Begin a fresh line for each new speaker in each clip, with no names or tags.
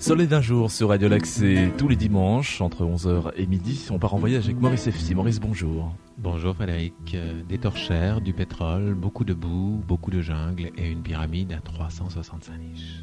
Soleil d'un jour sur Radio Lac, tous les dimanches entre 11h et midi. On part en voyage avec Maurice FC. Maurice, bonjour.
Bonjour Frédéric. Des torchères, du pétrole, beaucoup de boue, beaucoup de jungle et une pyramide à 365 niches.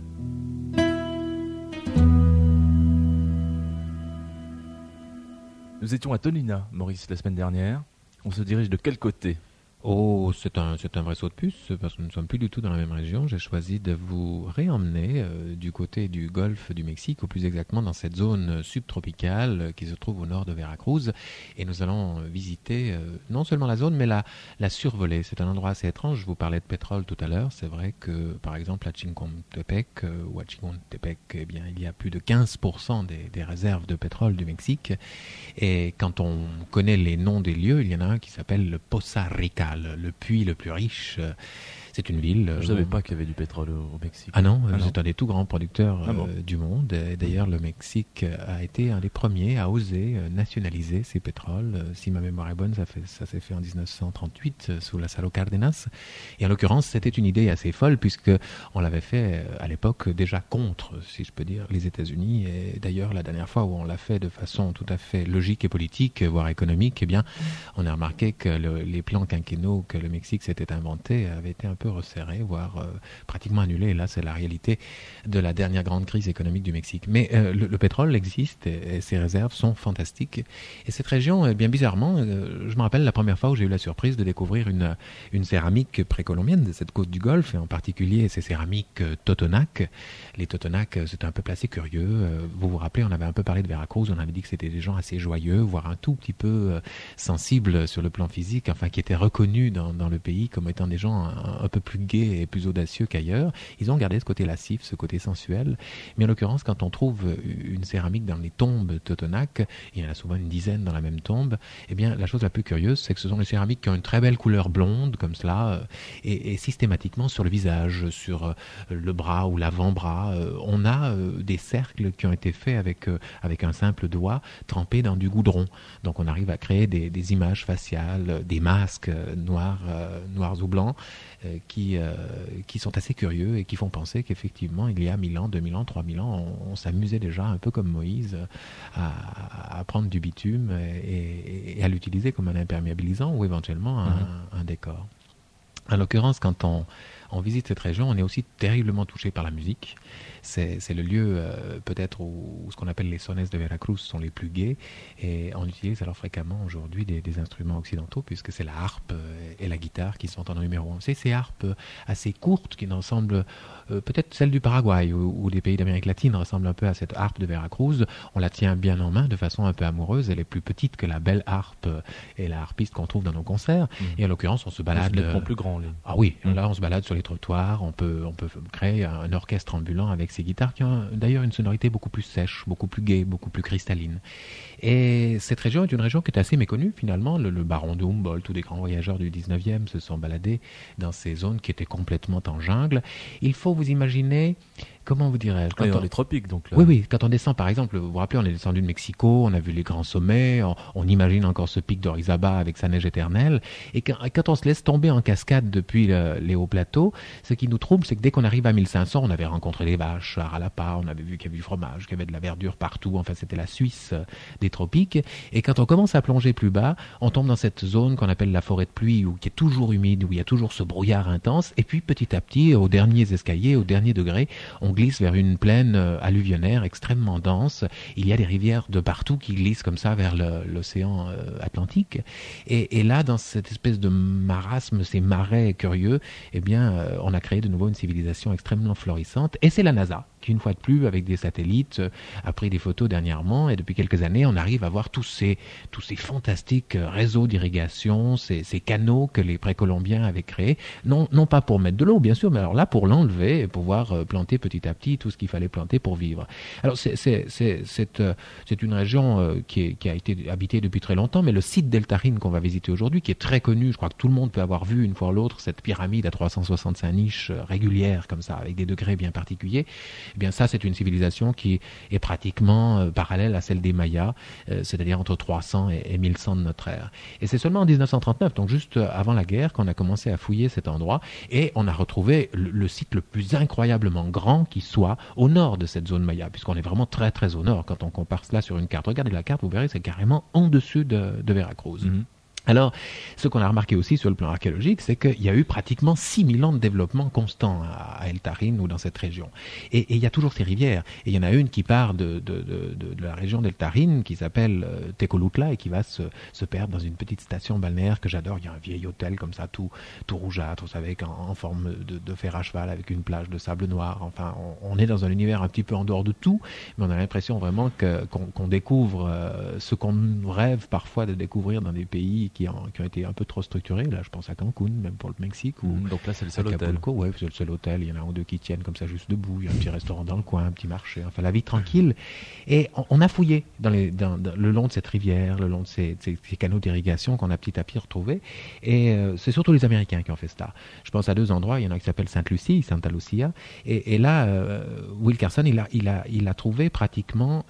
Nous étions à Tonina, Maurice, la semaine dernière. On se dirige de quel côté ?
Oh, c'est un vrai saut de puce, parce que nous ne sommes plus du tout dans la même région. J'ai choisi de vous réemmener du côté du golfe du Mexique, ou plus exactement dans cette zone subtropicale qui se trouve au nord de Veracruz. Et nous allons visiter non seulement la zone, mais la survoler. C'est un endroit assez étrange. Je vous parlais de pétrole tout à l'heure. C'est vrai que, par exemple, à Chincontepec, eh bien, il y a plus de 15% des réserves de pétrole du Mexique. Et quand on connaît les noms des lieux, il y en a un qui s'appelle le Poza Rica, le puits le plus riche. C'est une ville...
Je ne savais pas qu'il y avait du pétrole au Mexique.
Ah non, c'est un des tout grands producteurs du monde. Et d'ailleurs, le Mexique a été un des premiers à oser nationaliser ses pétroles. Si ma mémoire est bonne, ça s'est fait en 1938 sous Lázaro Cárdenas. Et en l'occurrence, c'était une idée assez folle puisqu'on l'avait fait à l'époque déjà contre, si je peux dire, les États-Unis. Et d'ailleurs, la dernière fois où on l'a fait de façon tout à fait logique et politique, voire économique, eh bien, on a remarqué que les plans quinquennaux que le Mexique s'était inventés avaient été un peu resserré, voire pratiquement annulé. Et là, c'est la réalité de la dernière grande crise économique du Mexique. Mais le pétrole existe et ses réserves sont fantastiques. Et cette région, bien bizarrement, je me rappelle la première fois où j'ai eu la surprise de découvrir une céramique précolombienne de cette côte du Golfe, et en particulier ces céramiques Totonac. Les Totonac, c'est un peuple assez curieux. Vous vous rappelez, on avait un peu parlé de Veracruz, on avait dit que c'était des gens assez joyeux, voire un tout petit peu sensibles sur le plan physique, enfin qui étaient reconnus dans le pays comme étant des gens un peu plus gais et plus audacieux qu'ailleurs. Ils ont gardé ce côté lascif, ce côté sensuel. Mais en l'occurrence, quand on trouve une céramique dans les tombes Totonac, il y en a souvent une dizaine dans la même tombe, eh bien, la chose la plus curieuse, c'est que ce sont des céramiques qui ont une très belle couleur blonde, comme cela, et systématiquement sur le visage, sur le bras ou l'avant-bras, on a des cercles qui ont été faits avec un simple doigt trempé dans du goudron. Donc on arrive à créer des images faciales, des masques noirs ou blancs, qui sont assez curieux et qui font penser qu'effectivement, il y a 1000 ans, 2000 ans, 3000 ans, on s'amusait déjà un peu comme Moïse à prendre du bitume et à l'utiliser comme un imperméabilisant ou éventuellement un décor. En l'occurrence, quand on visite cette région, on est aussi terriblement touché par la musique. C'est le lieu peut-être où ce qu'on appelle les sones de Veracruz sont les plus gais, et on utilise alors fréquemment aujourd'hui des instruments occidentaux puisque c'est la harpe et la guitare qui sont en numéro 1. C'est ces harpes assez courtes qui ressemblent peut-être celle du Paraguay ou des pays d'Amérique latine ressemblent un peu à cette harpe de Veracruz. On la tient bien en main de façon un peu amoureuse. Elle est plus petite que la belle harpe et la harpiste qu'on trouve dans nos concerts. Et en l'occurrence, on se balade...
C'est plus grand.
Ah oui, là on se balade sur les trottoirs, on peut créer un orchestre ambulant avec ces guitares qui ont d'ailleurs une sonorité beaucoup plus sèche, beaucoup plus gaie, beaucoup plus cristalline. Et cette région est une région qui est assez méconnue finalement. Le baron de Humboldt, tous les grands voyageurs du 19e se sont baladés dans ces zones qui étaient complètement en jungle. Il faut vous imaginer... Comment vous dirais-je,
dans les tropiques, donc là.
Oui, quand on descend, par exemple, vous vous rappelez, on est descendu de Mexico, on a vu les grands sommets, on imagine encore ce pic d'Orizaba avec sa neige éternelle, et quand on se laisse tomber en cascade depuis les hauts plateaux, ce qui nous trouble, c'est que dès qu'on arrive à 1500, on avait rencontré des vaches à Ralapa, on avait vu qu'il y avait du fromage, qu'il y avait de la verdure partout, enfin c'était la Suisse des tropiques, et quand on commence à plonger plus bas, on tombe dans cette zone qu'on appelle la forêt de pluie, qui est toujours humide, où il y a toujours ce brouillard intense, et puis petit à petit, aux derniers escaliers, aux derniers degrés, on glisse vers une plaine alluvionnaire extrêmement dense. Il y a des rivières de partout qui glissent comme ça vers l'océan Atlantique. Et là, dans cette espèce de marasme, ces marais curieux, eh bien, on a créé de nouveau une civilisation extrêmement florissante. Et c'est la NASA qui, une fois de plus, avec des satellites, a pris des photos dernièrement. Et depuis quelques années, on arrive à voir tous ces fantastiques réseaux d'irrigation, ces canaux que les précolombiens avaient créés. Non pas pour mettre de l'eau, bien sûr, mais alors là, pour l'enlever et pouvoir planter petit à petit tout ce qu'il fallait planter pour vivre. Alors, c'est une région qui a été habitée depuis très longtemps, mais le site d'El-Tarin qu'on va visiter aujourd'hui, qui est très connu, je crois que tout le monde peut avoir vu une fois ou l'autre cette pyramide à 365 niches régulières, comme ça, avec des degrés bien particuliers, Eh bien, ça, c'est une civilisation qui est pratiquement parallèle à celle des Mayas, c'est-à-dire entre 300 et 1100 de notre ère. Et c'est seulement en 1939, donc juste avant la guerre, qu'on a commencé à fouiller cet endroit et on a retrouvé le site le plus incroyablement grand qui soit au nord de cette zone Maya, puisqu'on est vraiment très très au nord quand on compare cela sur une carte. Regardez la carte, vous verrez, c'est carrément en dessus de Veracruz. Mm-hmm. Alors, ce qu'on a remarqué aussi sur le plan archéologique, c'est qu'il y a eu pratiquement 6000 ans de développement constant à El Tarin ou dans cette région. Et il y a toujours ces rivières. Et il y en a une qui part de la région d'El Tarin, qui s'appelle Tecolutla, et qui va se perdre dans une petite station balnéaire que j'adore. Il y a un vieil hôtel comme ça, tout rougeâtre, vous savez, en forme de fer à cheval, avec une plage de sable noir. Enfin, on est dans un univers un petit peu en dehors de tout, mais on a l'impression vraiment qu'on découvre ce qu'on rêve parfois de découvrir dans des pays qui ont été un peu trop structurés. Là, je pense à Cancun, même pour le Mexique.
Donc là, c'est le seul hôtel.
Ouais, c'est le seul hôtel. Il y en a un ou deux qui tiennent comme ça juste debout. Il y a un petit restaurant dans le coin, un petit marché. Enfin, la vie tranquille. Et on a fouillé le long de cette rivière, le long de ces canaux d'irrigation qu'on a petit à petit retrouvés. Et c'est surtout les Américains qui ont fait ça. Je pense à deux endroits. Il y en a qui s'appellent Santa Lucia. Et là, Will Carson, il a trouvé pratiquement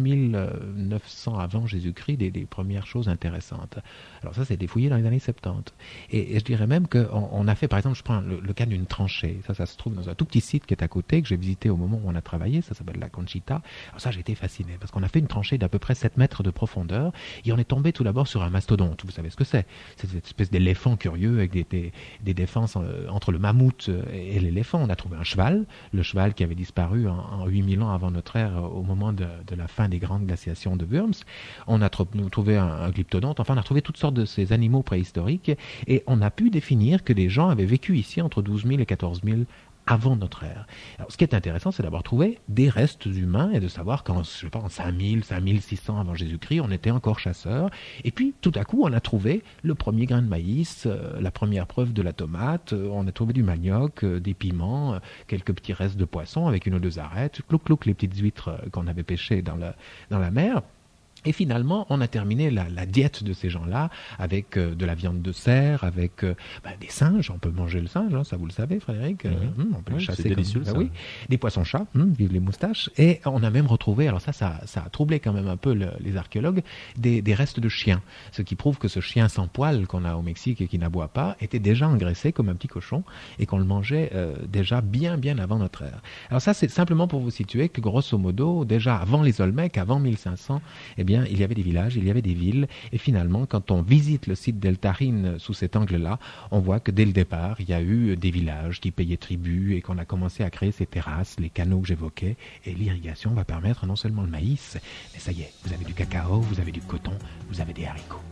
2900 avant Jésus-Christ des premières choses intéressantes. Alors ça, c'était fouillé dans les années 70. Et je dirais même qu'on a fait, par exemple, je prends le cas d'une tranchée. Ça se trouve dans un tout petit site qui est à côté, que j'ai visité au moment où on a travaillé. Ça s'appelle la Conchita. Alors ça, j'ai été fasciné, parce qu'on a fait une tranchée d'à peu près 7 mètres de profondeur, et on est tombé tout d'abord sur un mastodonte. Vous savez ce que c'est? C'est cette espèce d'éléphant curieux avec des défenses entre le mammouth et l'éléphant. On a trouvé un cheval, le cheval qui avait disparu en 8000 ans avant notre ère, au moment de la fin des grandes glaciations de Worms. On a trouvé un glyptodonte. Enfin, on a trouvé toutes sortes de ces animaux préhistoriques, et on a pu définir que des gens avaient vécu ici entre 12 000 et 14 000 avant notre ère. Alors, ce qui est intéressant, c'est d'avoir trouvé des restes humains et de savoir qu'en 5000, 5600 avant Jésus-Christ, on était encore chasseurs. Et puis, tout à coup, on a trouvé le premier grain de maïs, la première preuve de la tomate, on a trouvé du manioc, des piments, quelques petits restes de poissons avec une ou deux arêtes, clouc, les petites huîtres qu'on avait pêchées dans la mer. Et finalement, on a terminé la diète de ces gens-là avec de la viande de cerf, avec des singes. On peut manger le singe, ça vous le savez, Frédéric. On peut le chasser comme
délicieux, ça.
Oui. Des poissons-chats, vive les moustaches. Et on a même retrouvé, alors ça a troublé quand même un peu les archéologues, des restes de chiens. Ce qui prouve que ce chien sans poil qu'on a au Mexique et qui n'aboie pas était déjà engraissé comme un petit cochon et qu'on le mangeait déjà bien avant notre ère. Alors ça, c'est simplement pour vous situer que grosso modo, déjà avant les Olmecs, avant 1500, eh bien, il y avait des villages, il y avait des villes, et finalement, quand on visite le site d'El Tarin sous cet angle-là, on voit que dès le départ, il y a eu des villages qui payaient tribut et qu'on a commencé à créer ces terrasses, les canaux que j'évoquais, et l'irrigation va permettre non seulement le maïs, mais ça y est, vous avez du cacao, vous avez du coton, vous avez des haricots.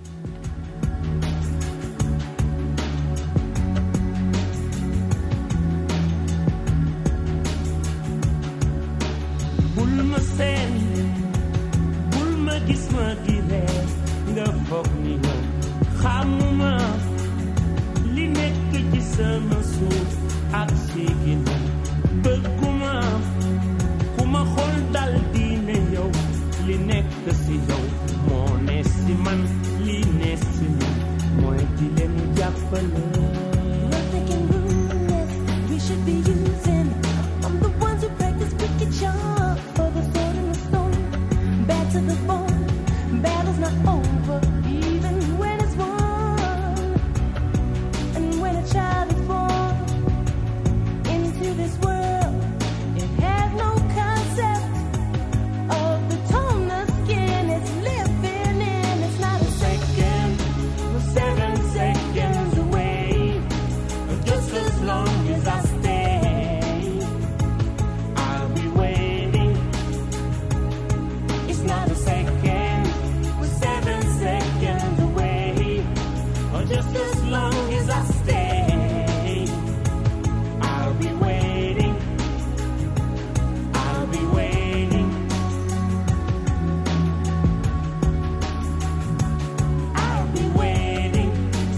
gis ma di reer nga foog ni yow xamuma li nekk ci sama suuf ak si ginnaaw bëgguma ku ma xool dal di ne yow li nekk si yow moo ne si man li ne si man mooy di leen jàppale. Nothing rules we should be using. I'm the ones who practice wicked charm for the sword and the stone, bad to the bone. Battle's not over, even when it's won. And when a child is born into this world, it has no concept of the tone of skin it's living in. It's not a second, we're 7 seconds away. Just as long as I stay, I'll be waiting. It's not a second. Just as long as I stay, I'll be waiting. I'll be waiting. I'll be waiting.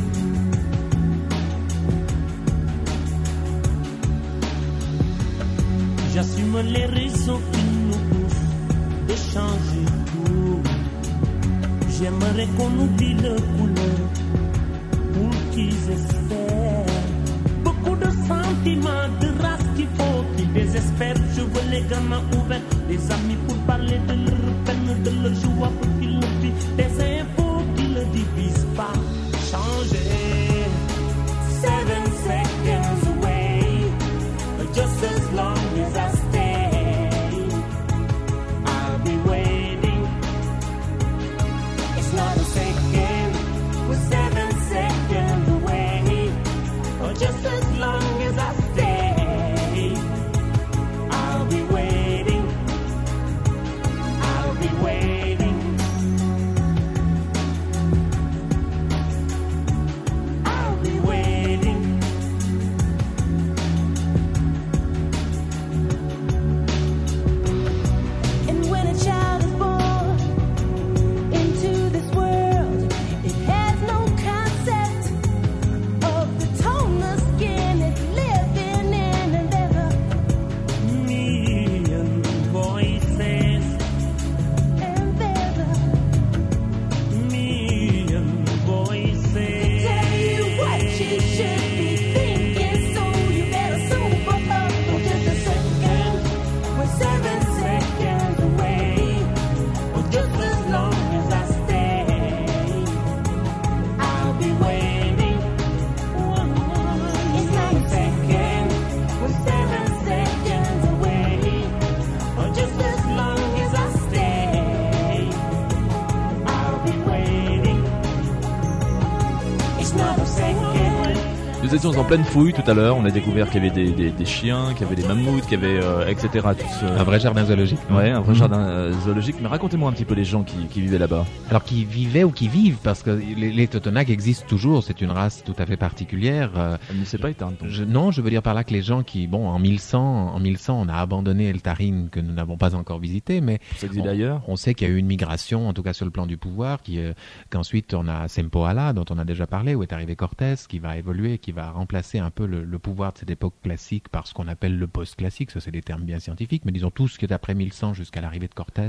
J'assume les raisons qui nous poussent de changer tout. J'aimerais qu'on oublie le couleur qu'ils espèrent. Beaucoup de sentiments, de race qu'il faut, qui désespèrent. Je veux les gamins ouverts, des amis pour parler de leur peine, de leur joie pour qu'ils le vivent, des impôts qui ne divisent pas. Changer 7 seconds away, just as long as I stay, I'll be waiting. It's not a second, we're 7 seconds away, just as long as I stay, I'll be waiting, I'll be waiting, I'll be waiting.
And when a child is born into this world, it has no concept of the tone the skin it's living in, and there's a
Million voices,
and there's a
million voices.
tell you what you should be thinking, so you better sober up for just a second. We're 7 seconds away,
Or just as long as I stay, I'll be waiting.
it's not a
Second, we're 7 seconds away. Or just as long as I stay, I'll be waiting. It's not a second.
Nous étions en pleine fouille tout à l'heure, on a découvert qu'il y avait des chiens, qu'il y avait des mammouths, qu'il y avait etc. Tout ce...
Un vrai jardin zoologique.
Ouais, un vrai jardin zoologique. Mais racontez-moi un petit peu les gens qui vivaient là-bas.
Alors qui vivaient ou qui vivent, parce que les Totonacs existent toujours, c'est une race tout à fait particulière.
Elle ne s'est pas éteinte. donc.
Non, je veux dire par là que les gens qui, bon, en 1100, on a abandonné El Tarin que nous n'avons pas encore visité, mais
Pour s'exiler ailleurs.
on sait qu'il y a eu une migration, en tout cas sur le plan du pouvoir, qu'ensuite on a Sempoala, dont on a déjà parlé, où est arrivé Cortés, qui va évoluer, qui va remplacer un peu le pouvoir de cette époque classique par ce qu'on appelle le post-classique. Ça, c'est des termes bien scientifiques, mais disons tout ce qui est après 1100 jusqu'à l'arrivée de Cortés,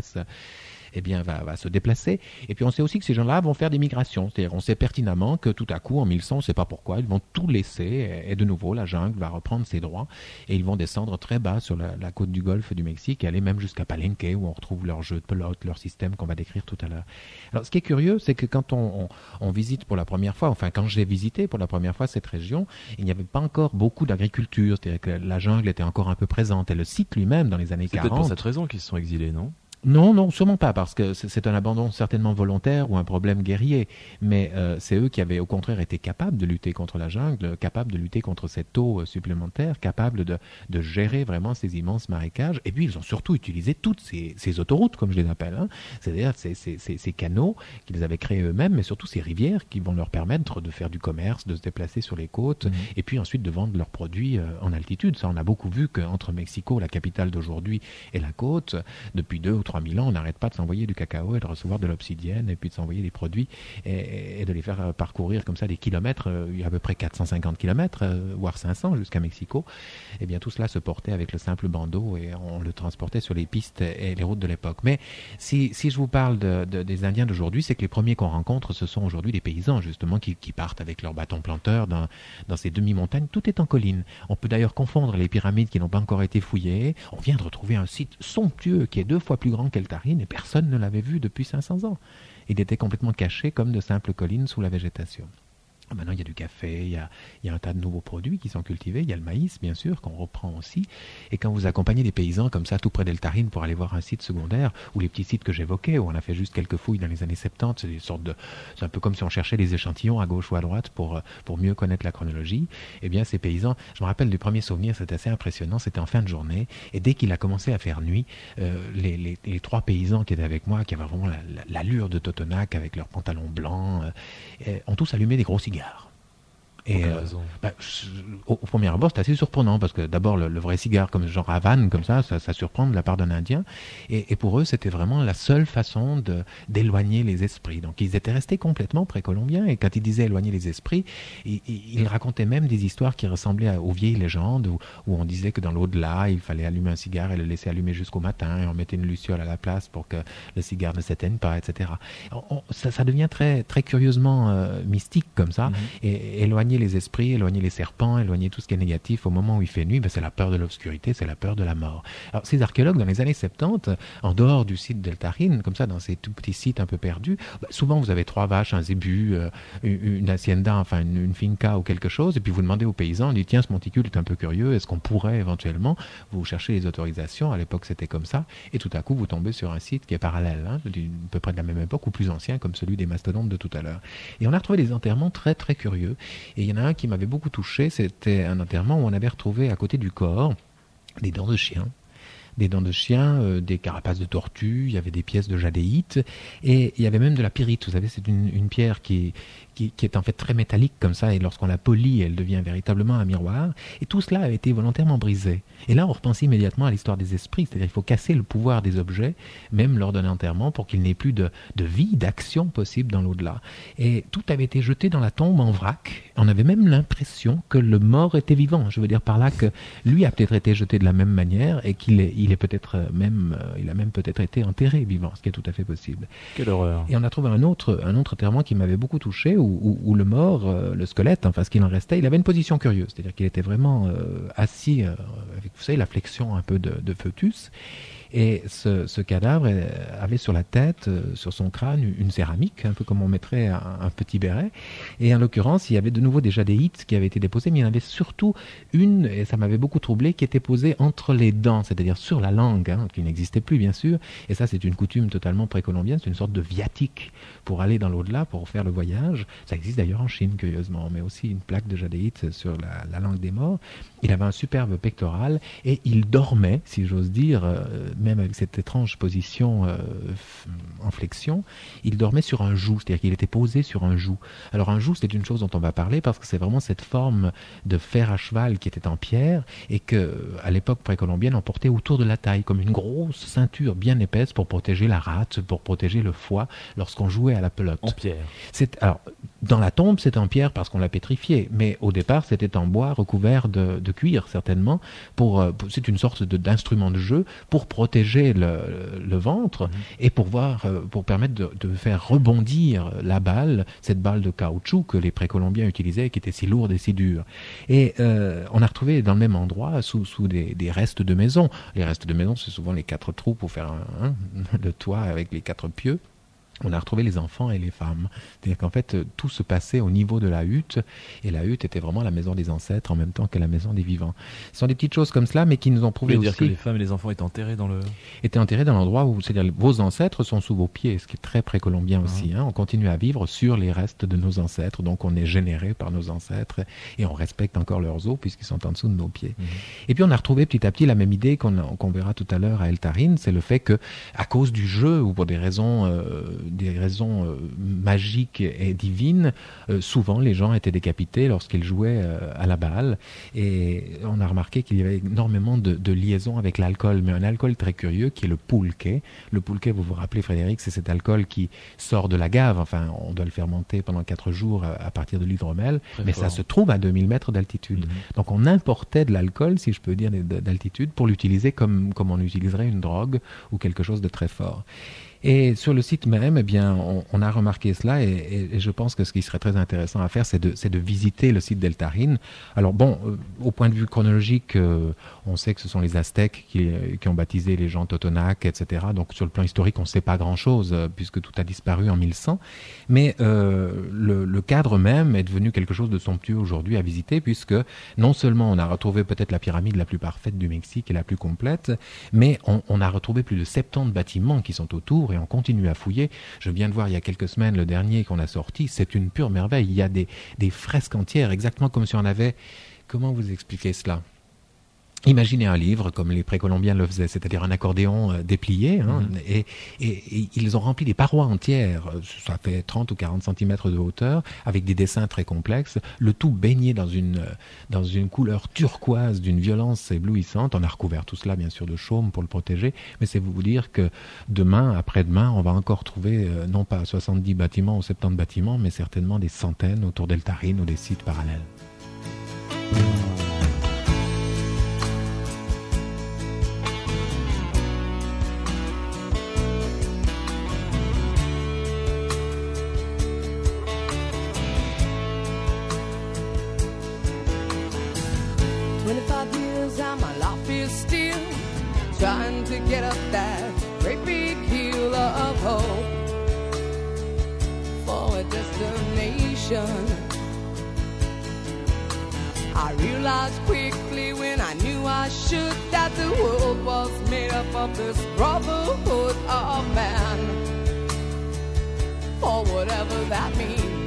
eh bien, va se déplacer. Et puis, on sait aussi que ces gens-là vont faire des migrations. C'est-à-dire, on sait pertinemment que tout à coup, en 1100, on ne sait pas pourquoi, ils vont tout laisser. Et de nouveau, la jungle va reprendre ses droits. Et ils vont descendre très bas sur la côte du golfe du Mexique et aller même jusqu'à Palenque, où on retrouve leur jeu de pelote, leur système qu'on va décrire tout à l'heure. Alors, ce qui est curieux, c'est que quand on visite pour la première fois, enfin, quand j'ai visité pour la première fois cette région, il n'y avait pas encore beaucoup d'agriculture. C'est-à-dire que la jungle était encore un peu présente. Et le site lui-même, dans les années
C'est peut-être
40...
pour cette raison qu'ils se sont exilés, non?
Non, sûrement pas, parce que c'est un abandon certainement volontaire ou un problème guerrier. Mais c'est eux qui avaient au contraire été capables de lutter contre la jungle, capables de lutter contre cette eau supplémentaire, capables de gérer vraiment ces immenses marécages. Et puis ils ont surtout utilisé toutes ces autoroutes, comme je les appelle, hein. C'est-à-dire ces canaux qu'ils avaient créés eux-mêmes, mais surtout ces rivières qui vont leur permettre de faire du commerce, de se déplacer sur les côtes, et puis ensuite de vendre leurs produits en altitude. Ça, on a beaucoup vu qu'entre Mexico, la capitale d'aujourd'hui, et la côte, depuis 2 ou 3 000 ans, on n'arrête pas de s'envoyer du cacao et de recevoir de l'obsidienne et puis de s'envoyer des produits et de les faire parcourir comme ça des kilomètres, il y a à peu près 450 kilomètres, voire 500 jusqu'à Mexico. Et bien tout cela se portait avec le simple bandeau et on le transportait sur les pistes et les routes de l'époque. Mais si je vous parle des Indiens d'aujourd'hui, c'est que les premiers qu'on rencontre, ce sont aujourd'hui des paysans justement qui partent avec leurs bâtons planteurs dans ces demi-montagnes. Tout est en colline. On peut d'ailleurs confondre les pyramides qui n'ont pas encore été fouillées. On vient de retrouver un site somptueux qui est 2 fois plus grand qu'El Tarin et personne ne l'avait vu depuis 500 ans. Il était complètement caché comme de simples collines sous la végétation. Maintenant, il y a du café, il y a un tas de nouveaux produits qui sont cultivés. Il y a le maïs, bien sûr, qu'on reprend aussi. Et quand vous accompagnez des paysans comme ça, tout près d'El Tarin, pour aller voir un site secondaire, ou les petits sites que j'évoquais, où on a fait juste quelques fouilles dans les années 70, c'est un peu comme si on cherchait des échantillons à gauche ou à droite pour mieux connaître la chronologie. Eh bien, ces paysans, je me rappelle du premier souvenir, c'était assez impressionnant, c'était en fin de journée. Et dès qu'il a commencé à faire nuit, les 3 paysans qui étaient avec moi, qui avaient vraiment l'allure de Totonac, avec leurs pantalons blancs, ont tous allumé des gros cigares. Et au premier abord, c'est assez surprenant parce que d'abord le vrai cigare comme genre Havane comme ça surprend de la part d'un Indien. Et pour eux, c'était vraiment la seule façon d'éloigner les esprits. Donc ils étaient restés complètement précolombiens. Et quand ils disaient éloigner les esprits, ils racontaient même des histoires qui ressemblaient aux vieilles légendes où on disait que dans l'au-delà, il fallait allumer un cigare et le laisser allumer jusqu'au matin et on mettait une luciole à la place pour que le cigare ne s'éteigne pas, etc. Ça devient très, très curieusement mystique comme ça et éloigné éloigner les esprits, éloigner les serpents, éloigner tout ce qui est négatif au moment où il fait nuit, c'est la peur de l'obscurité, c'est la peur de la mort. Alors ces archéologues, dans les années 70, en dehors du site d'Eltarin, comme ça, dans ces tout petits sites un peu perdus, souvent vous avez 3 vaches, un zébu, une hacienda, enfin une finca ou quelque chose, et puis vous demandez aux paysans, on dit tiens, ce monticule est un peu curieux, est-ce qu'on pourrait éventuellement, vous cherchez les autorisations, à l'époque c'était comme ça, et tout à coup vous tombez sur un site qui est parallèle, à peu près de la même époque ou plus ancien, comme celui des mastodontes de tout à l'heure. Et on a retrouvé des enterrements très très curieux, et il y en a un qui m'avait beaucoup touché, c'était un enterrement où on avait retrouvé à côté du corps des dents de chien. Des dents de chien, des carapaces de tortue, il y avait des pièces de jadéite, et il y avait même de la pyrite. Vous savez, c'est une pierre qui est en fait très métallique comme ça, et lorsqu'on la polit, elle devient véritablement un miroir. Et tout cela a été volontairement brisé. Et là, on repense immédiatement à l'histoire des esprits, c'est-à-dire qu'il faut casser le pouvoir des objets, même lors d'un enterrement, pour qu'il n'ait plus de vie, d'action possible dans l'au-delà. Et tout avait été jeté dans la tombe en vrac. On avait même l'impression que le mort était vivant. Je veux dire par là que lui a peut-être été jeté de la même manière, et qu'il est peut-être même, il a même peut-être été enterré vivant, ce qui est tout à fait possible.
Quelle horreur.
Et on a trouvé un autre enterrement qui m'avait beaucoup touché, où le mort, le squelette, enfin ce qu'il en restait, il avait une position curieuse, c'est-à-dire qu'il était vraiment assis avec, vous savez, la flexion un peu de fœtus. Et ce cadavre avait sur la tête, sur son crâne, une céramique, un peu comme on mettrait un petit béret. Et en l'occurrence, il y avait de nouveau des jadéites qui avaient été déposés, mais il y en avait surtout une, et ça m'avait beaucoup troublé, qui était posée entre les dents, c'est-à-dire sur la langue, qui n'existait plus bien sûr. Et ça, c'est une coutume totalement précolombienne, c'est une sorte de viatique pour aller dans l'au-delà, pour faire le voyage. Ça existe d'ailleurs en Chine, curieusement, mais aussi une plaque de jadéite sur la langue des morts. Il avait un superbe pectoral, et il dormait, si j'ose dire, même avec cette étrange position en flexion, il dormait sur un joug, c'est-à-dire qu'il était posé sur un joug. Alors un joug, c'est une chose dont on va parler parce que c'est vraiment cette forme de fer à cheval qui était en pierre et que, à l'époque précolombienne, on portait autour de la taille, comme une grosse ceinture bien épaisse pour protéger la rate, pour protéger le foie lorsqu'on jouait à la pelote.
En pierre.
Alors, dans la tombe, c'est en pierre parce qu'on l'a pétrifié, mais au départ, c'était en bois recouvert de cuir, certainement. C'est une sorte d'instrument de jeu pour protéger le ventre et pour permettre de faire rebondir la balle, cette balle de caoutchouc que les précolombiens utilisaient, qui était si lourde et si dure. Et on a retrouvé dans le même endroit, sous des restes de maison. Les restes de maison, c'est souvent les 4 trous pour faire le toit avec les 4 pieux. On a retrouvé les enfants et les femmes. C'est-à-dire qu'en fait, tout se passait au niveau de la hutte, et la hutte était vraiment la maison des ancêtres en même temps que la maison des vivants. Ce sont des petites choses comme cela, mais qui nous ont prouvé aussi...
dire que les femmes et les enfants étaient enterrés dans
l'endroit où, c'est-à-dire, vos ancêtres sont sous vos pieds, ce qui est très précolombien aussi. On continue à vivre sur les restes de nos ancêtres, donc on est généré par nos ancêtres, et on respecte encore leurs os, puisqu'ils sont en dessous de nos pieds. Et puis on a retrouvé petit à petit la même idée qu'on verra tout à l'heure à Eltarin, c'est le fait que, à cause du jeu, ou pour des raisons magiques et divines, souvent les gens étaient décapités lorsqu'ils jouaient à la balle, et on a remarqué qu'il y avait énormément de liaisons avec l'alcool, mais un alcool très curieux qui est le pulque. Le pulque, vous vous rappelez Frédéric, c'est cet alcool qui sort de la gave, enfin on doit le fermenter pendant 4 jours à partir de l'hydromel, mais ça se trouve à 2000 mètres d'altitude. Donc on importait de l'alcool, si je peux dire, d'altitude pour l'utiliser comme on utiliserait une drogue ou quelque chose de très fort. Et sur le site même, eh bien, on a remarqué cela, et je pense que ce qui serait très intéressant à faire, c'est de visiter le site d'Eltarin. Alors bon, au point de vue chronologique, on sait que ce sont les Aztèques qui ont baptisé les gens Totonac, etc. Donc sur le plan historique, on ne sait pas grand-chose, puisque tout a disparu en 1100. Mais le cadre même est devenu quelque chose de somptueux aujourd'hui à visiter, puisque non seulement on a retrouvé peut-être la pyramide la plus parfaite du Mexique et la plus complète, mais on a retrouvé plus de 70 bâtiments qui sont autour, et on continue à fouiller. Je viens de voir il y a quelques semaines le dernier qu'on a sorti, c'est une pure merveille. Il y a des fresques entières, exactement comme si on avait... Comment vous expliquer cela ? Imaginez un livre comme les précolombiens le faisaient, c'est-à-dire un accordéon déplié, et ils ont rempli des parois entières, ça fait 30 ou 40 cm de hauteur, avec des dessins très complexes, le tout baigné dans une couleur turquoise d'une violence éblouissante. On a recouvert tout cela bien sûr de chaume pour le protéger, mais c'est vous dire que demain, après-demain, on va encore trouver non pas 70 bâtiments ou 70 bâtiments, mais certainement des centaines autour d'Eltarin ou des sites parallèles.
fear still, trying to get up that great big hill of hope for a destination. I realized quickly when I knew I should that the world was made up of this brotherhood of man, for whatever that means.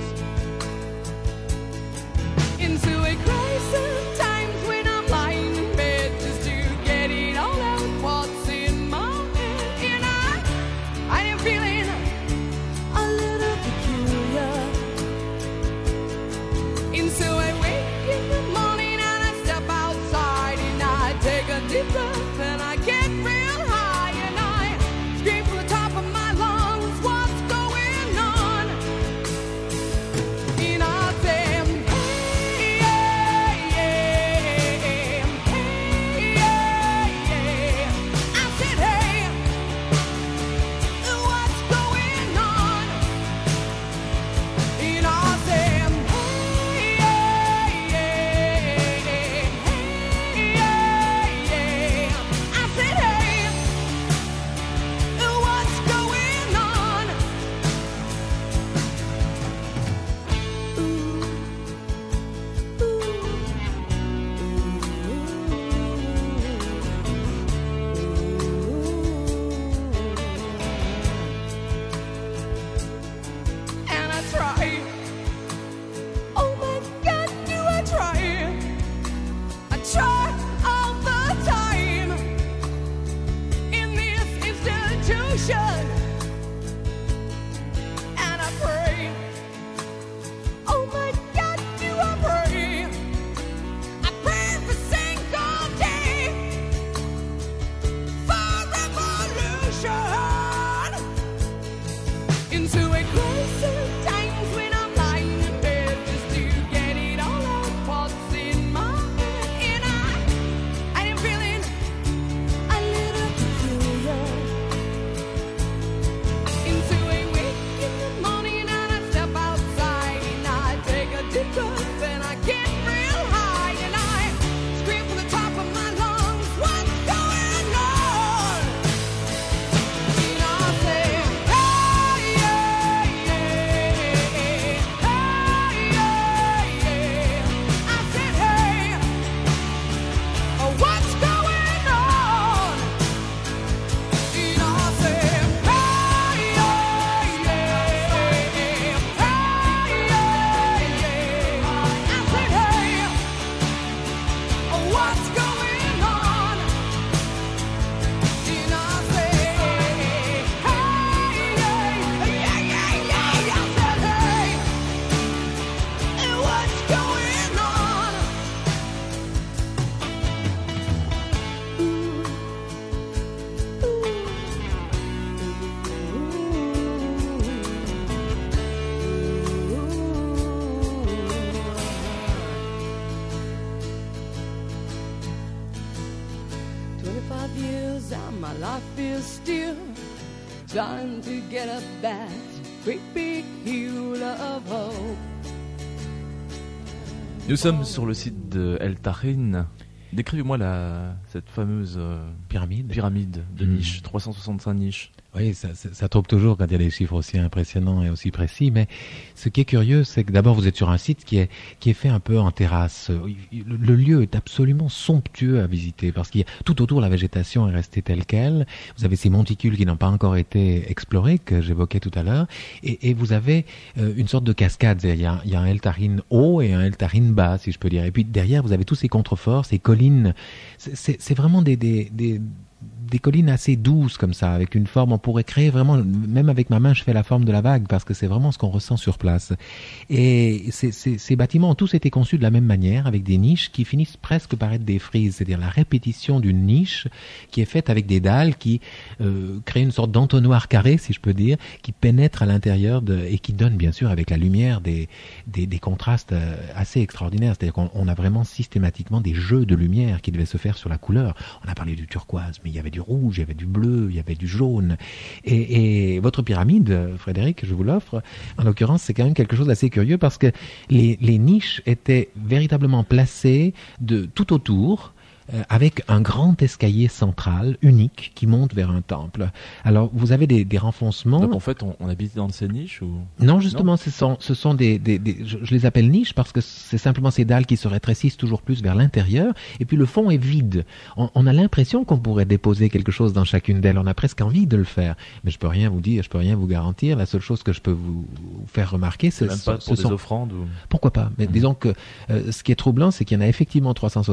Into a crisis times when I'm lying in bed just to get it all out what's in my head. And I am feeling a little peculiar. And so I wake in the morning and I step outside and I take a deep breath and I get real high and I scream from the top of my lungs, what's going on? And I say, hey, hey, hey, hey. I said, hey, what's going on? And I say, hey, hey, hey. I said, hey, what's going on? And I try. Oh my God, do I try? I try all the time in this institution. And I pray. Oh my God, do I pray? I pray every single day for revolution. Into a crisis times when I'm lying in bed just to get it all out what's in my head. And I am feeling a little peculiar. Into a wake in the morning and I step outside and I take a deep breath and I get real high and I scream from the top of my lungs, what's going on? And I say, hey, hey, hey, hey, hey. I said, hey, what's going on? And I say, hey, hey, hey, hey, hey. I said, hey, what's going on? And I say, hey, yeah, yeah, yeah. I said, hey, what's going on? Years and my life is still trying to get up that great big hill of hope.
Nous sommes sur le site de El Tahrin. Décrivez-moi cette fameuse pyramide de niches, 365 niches.
Oui, ça trompe toujours quand il y a des chiffres aussi impressionnants et aussi précis, mais ce qui est curieux, c'est que d'abord vous êtes sur un site qui est fait un peu en terrasse. Le lieu est absolument somptueux à visiter parce qu'il y a tout autour la végétation est restée telle quelle. Vous avez ces monticules qui n'ont pas encore été explorés que j'évoquais tout à l'heure, et vous avez une sorte de cascade. Il y a un El Tahrin haut et un El Tahrin bas, si je peux dire. Et puis derrière vous avez tous ces contreforts, ces collines. C'est vraiment des collines assez douces comme ça, avec une forme, on pourrait créer vraiment, même avec ma main je fais la forme de la vague parce que c'est vraiment ce qu'on ressent sur place. Et ces bâtiments ont tous été conçus de la même manière, avec des niches qui finissent presque par être des frises, c'est-à-dire la répétition d'une niche qui est faite avec des dalles qui créent une sorte d'entonnoir carré, si je peux dire, qui pénètre à l'intérieur et qui donne bien sûr avec la lumière des contrastes assez extraordinaires. C'est-à-dire qu'on a vraiment systématiquement des jeux de lumière qui devaient se faire sur la couleur. On a parlé du turquoise, mais il y avait du rouge, il y avait du bleu, il y avait du jaune. Et votre pyramide, Frédéric, je vous l'offre, en l'occurrence, c'est quand même quelque chose d'assez curieux parce que les niches étaient véritablement placées de tout autour, avec un grand escalier central, unique, qui monte vers un temple. Alors, vous avez des renfoncements.
Donc en fait, on habite dans ces niches ou...
Non, justement, ce sont des je les appelle niches parce que c'est simplement ces dalles qui se rétrécissent toujours plus vers l'intérieur, et puis le fond est vide. On a l'impression qu'on pourrait déposer quelque chose dans chacune d'elles, on a presque envie de le faire, mais je peux rien vous dire, je peux rien vous garantir. La seule chose que je peux vous faire remarquer, c'est
même pas pour des offrandes ou...
Pourquoi pas, mais disons que ce qui est troublant, c'est qu'il y en a effectivement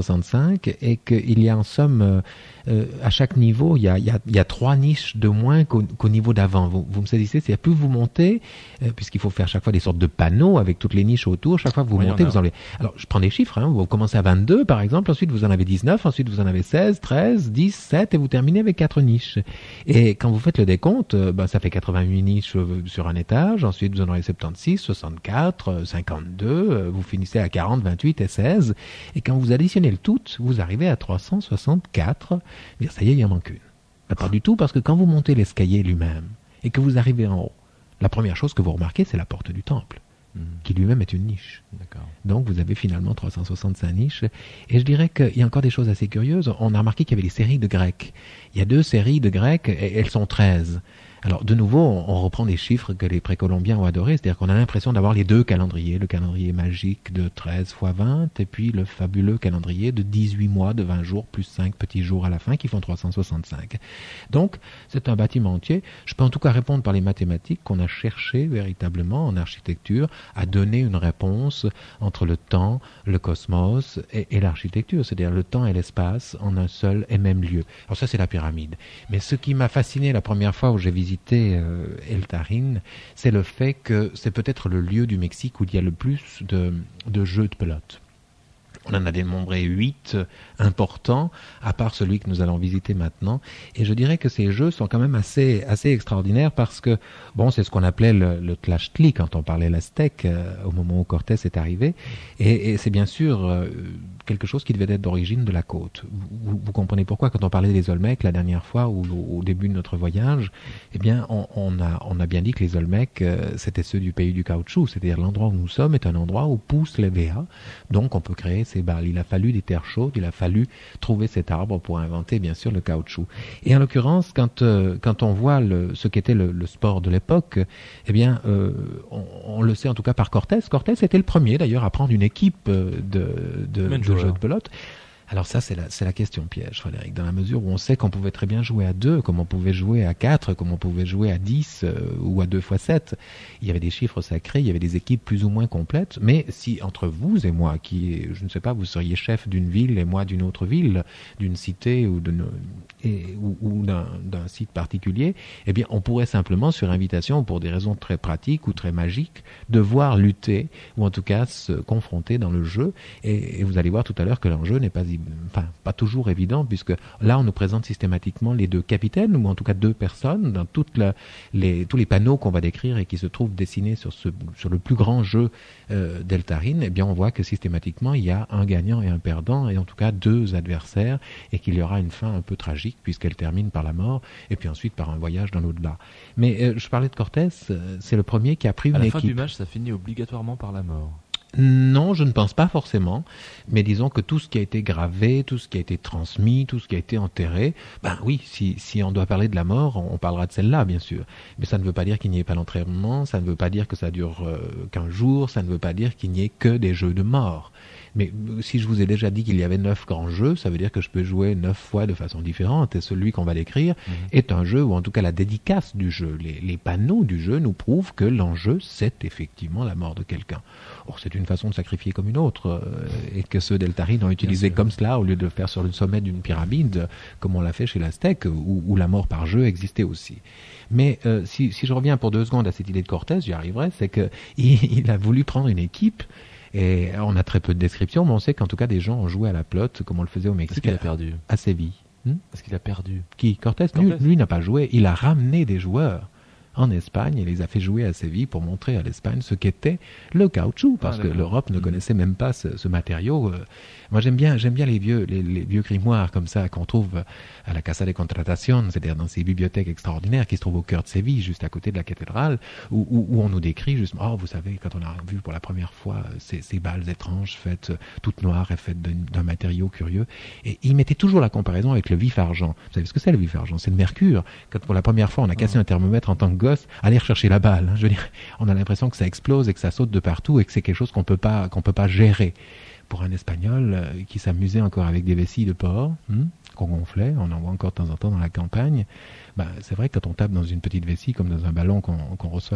365 et qu'il y a en somme à chaque niveau, il y a 3 niches de moins qu'au niveau d'avant. Vous me saisissez, c'est-à-dire plus vous montez, puisqu'il faut faire chaque fois des sortes de panneaux avec toutes les niches autour, chaque fois que vous montez, vous enlevez. Alors, je prends des chiffres, vous commencez à 22 par exemple, ensuite vous en avez 19, ensuite vous en avez 16, 13, 10, 7 et vous terminez avec 4 niches. Et quand vous faites le décompte, ça fait 88 niches sur un étage, ensuite vous en aurez 76, 64, 52, vous finissez à 40, 28 et 16, et quand vous additionnez le tout, vous arrivez à 364. Ça y est, il en manque une. Pas du tout, parce que quand vous montez l'escalier lui-même et que vous arrivez en haut, la première chose que vous remarquez, c'est la porte du temple, qui lui-même est une niche.
D'accord.
Donc vous avez finalement 365 niches. Et je dirais qu'il y a encore des choses assez curieuses. On a remarqué qu'il y avait des séries de Grecs. Il y a 2 séries de Grecs, et elles sont 13. Alors, de nouveau, on reprend des chiffres que les précolombiens ont adorés, c'est-à-dire qu'on a l'impression d'avoir les 2 calendriers, le calendrier magique de 13 fois 20, et puis le fabuleux calendrier de 18 mois, de 20 jours, plus 5 petits jours à la fin, qui font 365. Donc, c'est un bâtiment entier. Je peux en tout cas répondre par les mathématiques qu'on a cherché véritablement en architecture à donner une réponse entre le temps, le cosmos et l'architecture, c'est-à-dire le temps et l'espace en un seul et même lieu. Alors ça, c'est la pyramide. Mais ce qui m'a fasciné la première fois où j'ai visité El Tarin, c'est le fait que c'est peut-être le lieu du Mexique où il y a le plus de jeux de pelote. On en a dénombré 8 importants, à part celui que nous allons visiter maintenant. Et je dirais que ces jeux sont quand même assez extraordinaires parce que, c'est ce qu'on appelait le tlachtli quand on parlait l'aztèque au moment où Cortés est arrivé. Et c'est bien sûr quelque chose qui devait être d'origine de la côte. Vous comprenez pourquoi quand on parlait des Olmecs la dernière fois ou au début de notre voyage, eh bien, on a bien dit que les Olmecs, c'était ceux du pays du caoutchouc. C'est-à-dire l'endroit où nous sommes est un endroit où poussent les véas. Donc on peut créer ces balles. Il a fallu des terres chaudes, il a fallu trouver cet arbre pour inventer bien sûr le caoutchouc. Et en l'occurrence, quand on voit ce qu'était le sport de l'époque, eh bien, on le sait en tout cas par Cortés. Cortés était le premier d'ailleurs à prendre une équipe de jeux de pelote. Alors ça, c'est la question piège, Frédéric, dans la mesure où on sait qu'on pouvait très bien jouer à 2, comme on pouvait jouer à 4, comme on pouvait jouer à 10 ou à 2 x 7. Il y avait des chiffres sacrés, il y avait des équipes plus ou moins complètes, mais si entre vous et moi, je ne sais pas, vous seriez chef d'une ville et moi d'une autre ville, d'une cité ou d'un site particulier, eh bien on pourrait simplement, sur invitation, pour des raisons très pratiques ou très magiques, devoir lutter, ou en tout cas se confronter dans le jeu, et vous allez voir tout à l'heure que l'enjeu n'est pas toujours évident, puisque là on nous présente systématiquement les 2 capitaines, ou en tout cas 2 personnes, dans tous les panneaux qu'on va décrire et qui se trouvent dessinés sur le plus grand jeu d'El Tarin, eh bien on voit que systématiquement il y a un gagnant et un perdant, et en tout cas 2 adversaires, et qu'il y aura une fin un peu tragique, puisqu'elle termine par la mort, et puis ensuite par un voyage dans l'au-delà. Mais je parlais de Cortés, c'est le premier qui a pris une équipe.
À la fin du match, ça finit obligatoirement par la mort.
Non, je ne pense pas forcément, mais disons que tout ce qui a été gravé, tout ce qui a été transmis, tout ce qui a été enterré, oui, si on doit parler de la mort, on parlera de celle-là, bien sûr. Mais ça ne veut pas dire qu'il n'y ait pas d'enterrement, ça ne veut pas dire que ça dure qu'un jour, ça ne veut pas dire qu'il n'y ait que des jeux de mort. Mais si je vous ai déjà dit qu'il y avait 9 grands jeux, ça veut dire que je peux jouer 9 fois de façon différente, et celui qu'on va décrire est un jeu, ou en tout cas la dédicace du jeu, les panneaux du jeu nous prouvent que l'enjeu, c'est effectivement la mort de quelqu'un. Or, c'est une façon de sacrifier comme une autre, et que ceux d'El Tarin ont utilisé comme cela, au lieu de le faire sur le sommet d'une pyramide, comme on l'a fait chez l'Aztèque, où la mort par jeu existait aussi. Mais si je reviens pour 2 secondes à cette idée de Cortés, j'y arriverai, c'est qu'il a voulu prendre une équipe. Et on a très peu de descriptions, mais on sait qu'en tout cas des gens ont joué à la pelote, comme on le faisait au Mexique.
Est-ce qu'il a perdu
à Séville.
Est-ce qu'il a perdu?
Qui? Cortés? Lui n'a pas joué. Il a ramené des joueurs en Espagne et les a fait jouer à Séville pour montrer à l'Espagne ce qu'était le caoutchouc, parce que l'Europe ne connaissait même pas ce matériau. Moi, j'aime bien les vieux grimoires comme ça qu'on trouve à la Casa de Contratación, c'est-à-dire dans ces bibliothèques extraordinaires qui se trouvent au cœur de Séville, juste à côté de la cathédrale, où on nous décrit justement, vous savez, quand on a vu pour la première fois ces balles étranges faites toutes noires et faites d'un matériau curieux, et il mettait toujours la comparaison avec le vif-argent. Vous savez ce que c'est le vif-argent? C'est le mercure. Quand pour la première fois on a cassé un thermomètre en tant que gosse, aller rechercher la balle. Je veux dire, on a l'impression que ça explose et que ça saute de partout et que c'est quelque chose qu'on peut pas gérer. Pour un Espagnol qui s'amusait encore avec des vessies de porc qu'on gonflait, on en voit encore de temps en temps dans la campagne, c'est vrai que quand on tape dans une petite vessie comme dans un ballon qu'on reçoit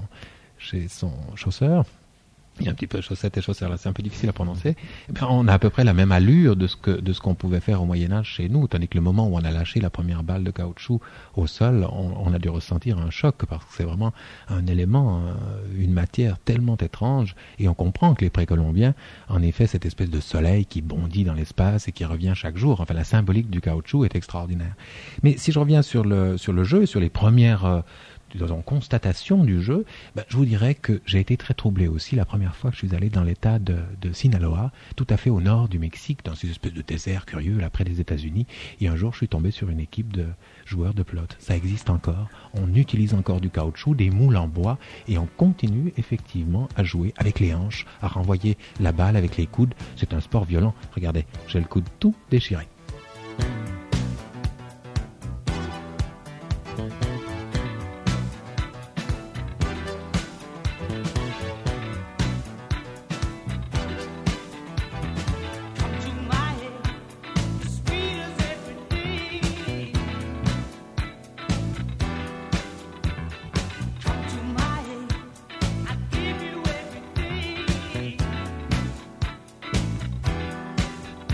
chez son chausseur, il y a un petit peu chaussettes et chausseurs là, c'est un peu difficile à prononcer, on a à peu près la même allure de ce qu'on pouvait faire au Moyen-Âge chez nous, tandis que le moment où on a lâché la première balle de caoutchouc au sol, on a dû ressentir un choc, parce que c'est vraiment un élément, une matière tellement étrange, et on comprend que les précolombiens, en effet, cette espèce de soleil qui bondit dans l'espace et qui revient chaque jour, enfin la symbolique du caoutchouc est extraordinaire. Mais si je reviens sur le jeu et sur les premières constatation du jeu, je vous dirais que j'ai été très troublé aussi la première fois que je suis allé dans l'état de Sinaloa, tout à fait au nord du Mexique, dans ces espèces de désert curieux, là près des États-Unis, et un jour je suis tombé sur une équipe de joueurs de pelote. Ça existe encore, on utilise encore du caoutchouc, des moules en bois, et on continue effectivement à jouer avec les hanches, à renvoyer la balle avec les coudes. C'est un sport violent. Regardez, j'ai le coude tout déchiré.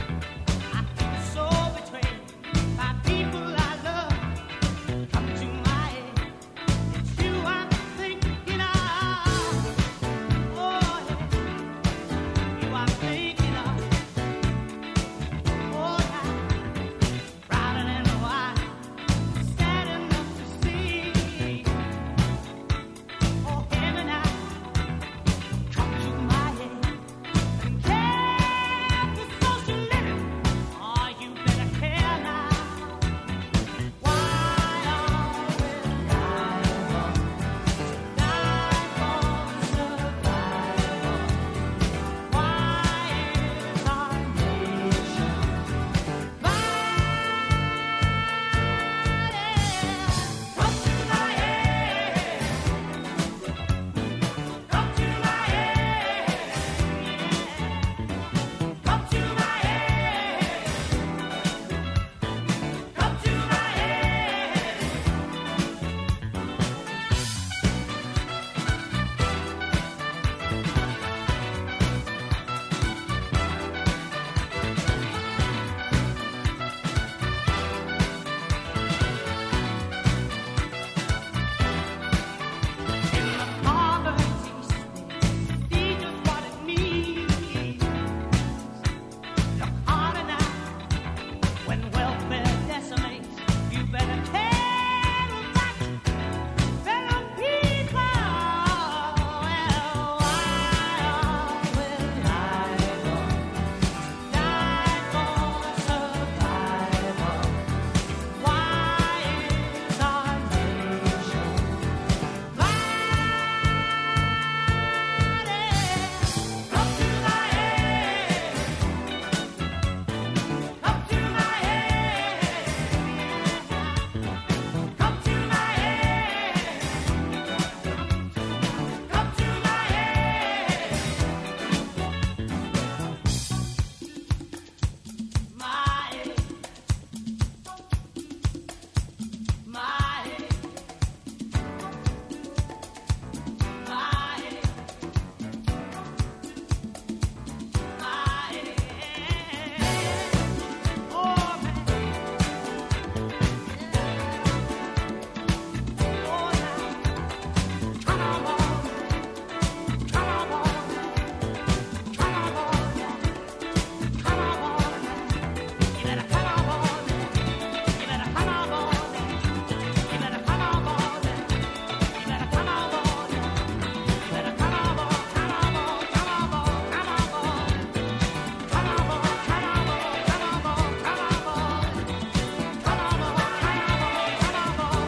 So betrayed by people I love. Come to my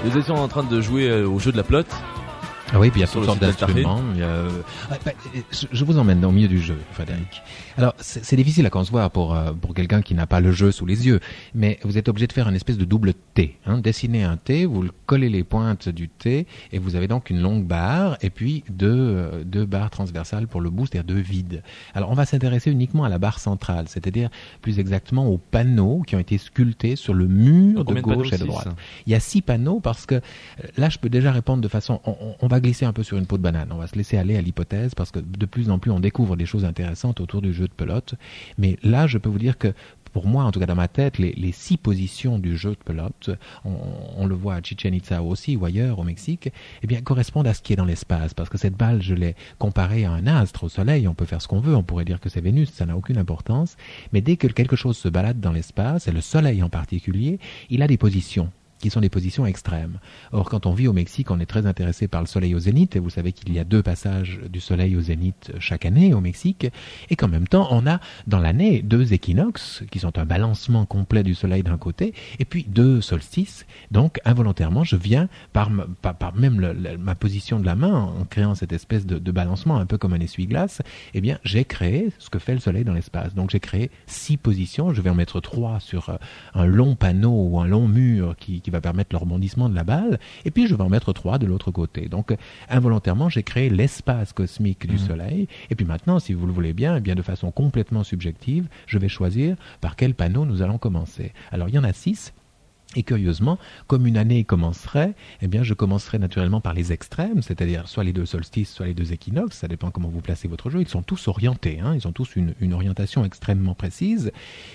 Nous étions en train de jouer au jeu de la pelote.
Ah oui, puis il y a
Sur
toutes
le
sortes
site d'Altarine.
d'instruments. Je vous emmène au milieu du jeu, Frédéric. Alors, c'est difficile à concevoir pour quelqu'un qui n'a pas le jeu sous les yeux, mais vous êtes obligé de faire une espèce de double T. Dessiner un T, vous le collez les pointes du T, et vous avez donc une longue barre, et puis deux barres transversales pour le bout, c'est-à-dire deux vides. Alors, on va s'intéresser uniquement à la barre centrale, c'est-à-dire plus exactement aux panneaux qui ont été sculptés sur le mur de
Combien de panneaux,
gauche et de
6?
droite. Il y a 6 panneaux parce que là, je peux déjà répondre de façon... On va glisser un peu sur une peau de banane. On va se laisser aller à l'hypothèse parce que de plus en plus, on découvre des choses intéressantes autour du jeu de pelote. Mais là, je peux vous dire que pour moi, en tout cas dans ma tête, les 6 positions du jeu de pelote, on le voit à Chichen Itza aussi ou ailleurs au Mexique, eh bien, correspondent à ce qui est dans l'espace. Parce que cette balle, je l'ai comparée à un astre au soleil. On peut faire ce qu'on veut. On pourrait dire que c'est Vénus. Ça n'a aucune importance. Mais dès que quelque chose se balade dans l'espace, et le soleil en particulier, il a des positions qui sont des positions extrêmes. Or, quand on vit au Mexique, on est très intéressé par le soleil au zénith, et vous savez qu'il y a 2 passages du soleil au zénith chaque année au Mexique, et qu'en même temps, on a dans l'année 2 équinoxes, qui sont un balancement complet du soleil d'un côté, et puis 2 solstices. Donc, involontairement, je viens, par même ma position de la main, en créant cette espèce de balancement, un peu comme un essuie-glace, eh bien, j'ai créé ce que fait le soleil dans l'espace. Donc, j'ai créé 6 positions, je vais en mettre 3 sur un long panneau ou un long mur qui va permettre le rebondissement de la balle, et puis je vais en mettre 3 de l'autre côté. Donc, involontairement, j'ai créé l'espace cosmique du Soleil, et puis maintenant, si vous le voulez bien, eh bien, de façon complètement subjective, je vais choisir par quel panneau nous allons commencer. Alors, il y en a 6, et curieusement, comme une année commencerait, eh bien, je commencerai naturellement par les extrêmes, c'est-à-dire soit les 2 solstices, soit les 2 équinoxes, ça dépend comment vous placez votre jeu. Ils sont tous orientés, ils ont tous une orientation extrêmement précise.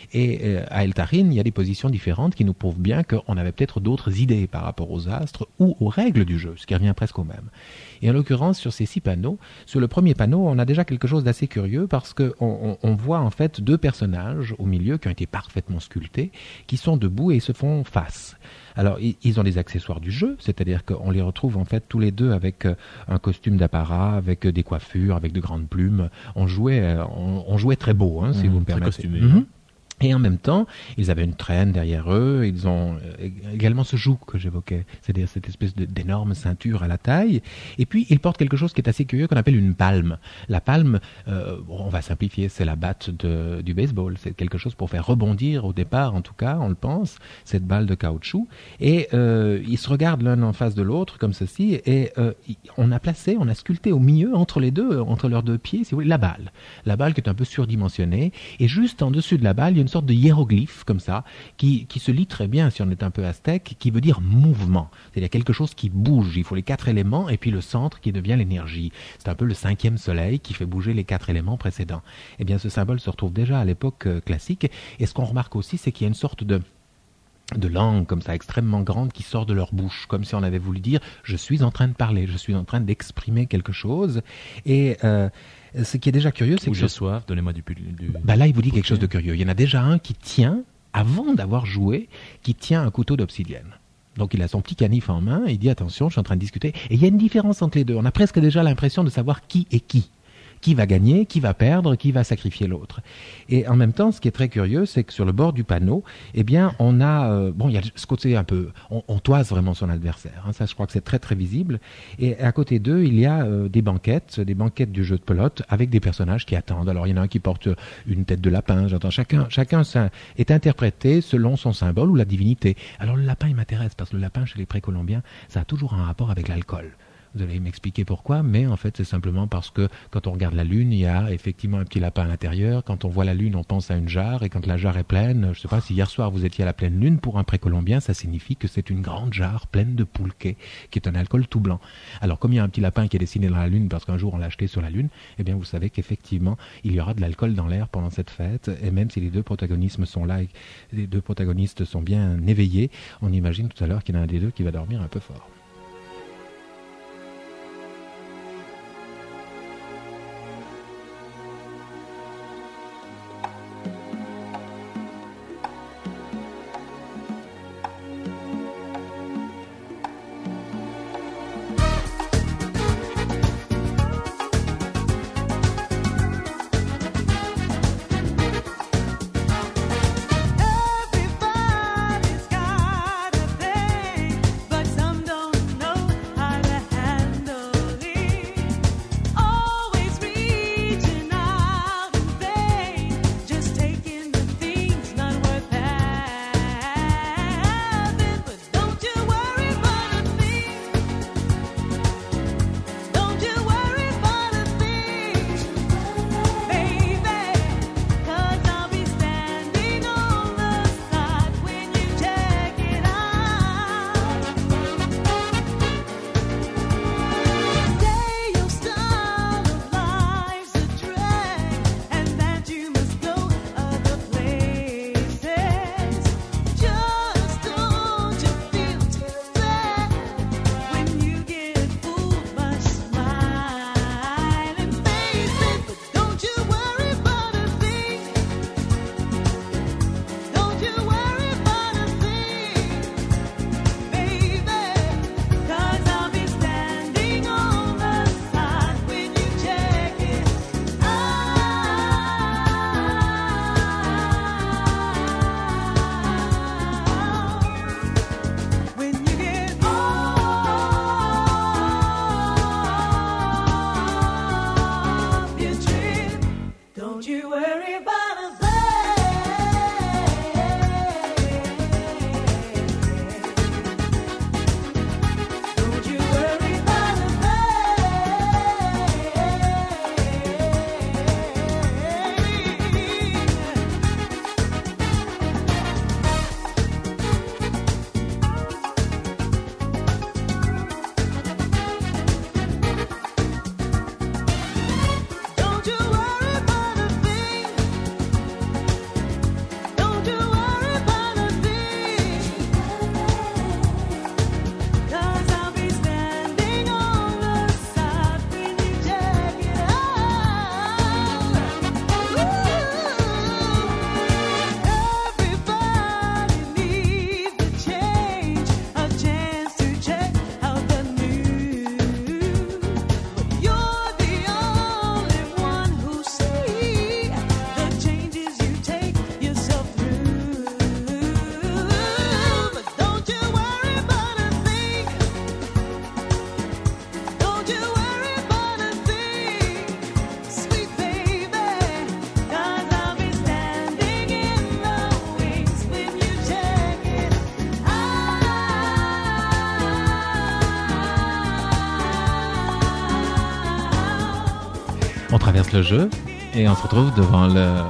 Et à Eltarine, il y a des positions différentes qui nous prouvent bien qu'on avait peut-être d'autres idées par rapport aux astres ou aux règles du jeu, ce qui revient presque au même. Et en l'occurrence, sur ces 6 panneaux, sur le premier panneau, on a déjà quelque chose d'assez curieux parce qu'on voit en fait 2 personnages au milieu qui ont été parfaitement sculptés, qui sont debout et se font face. Alors, ils ont des accessoires du jeu, c'est-à-dire qu'on les retrouve en fait tous les deux avec un costume d'apparat, avec des coiffures, avec de grandes plumes. On jouait très beau, si vous me permettez.
Costumé.
Et en même temps, ils avaient une traîne derrière eux, ils ont également ce joug que j'évoquais, c'est-à-dire cette espèce d'énorme ceinture à la taille, et puis ils portent quelque chose qui est assez curieux qu'on appelle une palme. La palme, on va simplifier, c'est la batte du baseball, c'est quelque chose pour faire rebondir au départ, en tout cas, on le pense, cette balle de caoutchouc, et ils se regardent l'un en face de l'autre, comme ceci, et on a sculpté au milieu, entre les deux, entre leurs 2 pieds, si vous voulez, la balle qui est un peu surdimensionnée, et juste en dessus de la balle, il y a une sorte de hiéroglyphe comme ça, qui se lit très bien si on est un peu aztèque, qui veut dire mouvement. C'est-à-dire quelque chose qui bouge. Il faut les 4 éléments et puis le centre qui devient l'énergie. C'est un peu le 5e soleil qui fait bouger les 4 éléments précédents. Eh bien, ce symbole se retrouve déjà à l'époque classique. Et ce qu'on remarque aussi, c'est qu'il y a une sorte de langue comme ça extrêmement grande qui sort de leur bouche, comme si on avait voulu dire « je suis en train de parler, je suis en train d'exprimer quelque chose ». Et ce qui est déjà curieux, c'est que...
j'ai soif, donnez-moi du...
là, il vous dit quelque chose de curieux. Il y en a déjà un qui tient, avant d'avoir joué, qui tient un couteau d'obsidienne. Donc il a son petit canif en main, et il dit « attention, je suis en train de discuter ». Et il y a une différence entre les deux. On a presque déjà l'impression de savoir qui est qui. Qui va gagner, qui va perdre, qui va sacrifier l'autre. Et en même temps, ce qui est très curieux, c'est que sur le bord du panneau, eh bien, on a, il y a ce côté un peu, on toise vraiment son adversaire. Ça, je crois que c'est très très visible. Et à côté d'eux, il y a des banquettes du jeu de pelote avec des personnages qui attendent. Alors, il y en a un qui porte une tête de lapin. J'entends chacun est interprété selon son symbole ou la divinité. Alors, le lapin, il m'intéresse parce que le lapin chez les précolombiens, ça a toujours un rapport avec l'alcool. Vous allez m'expliquer pourquoi, mais en fait c'est simplement parce que quand on regarde la lune, il y a effectivement un petit lapin à l'intérieur. Quand on voit la lune, on pense à une jarre, et quand la jarre est pleine, je ne sais pas si hier soir vous étiez à la pleine lune, pour un précolombien, ça signifie que c'est une grande jarre pleine de pulque, qui est un alcool tout blanc. Alors comme il y a un petit lapin qui est dessiné dans la lune parce qu'un jour on l'a acheté sur la lune, eh bien vous savez qu'effectivement il y aura de l'alcool dans l'air pendant cette fête, et même si les 2 protagonistes sont là, et les 2 protagonistes sont bien éveillés, on imagine tout à l'heure qu'il y en a un des 2 qui va dormir un peu fort.
Everybody's got a thing, but some don't.
On traverse le jeu et on se retrouve devant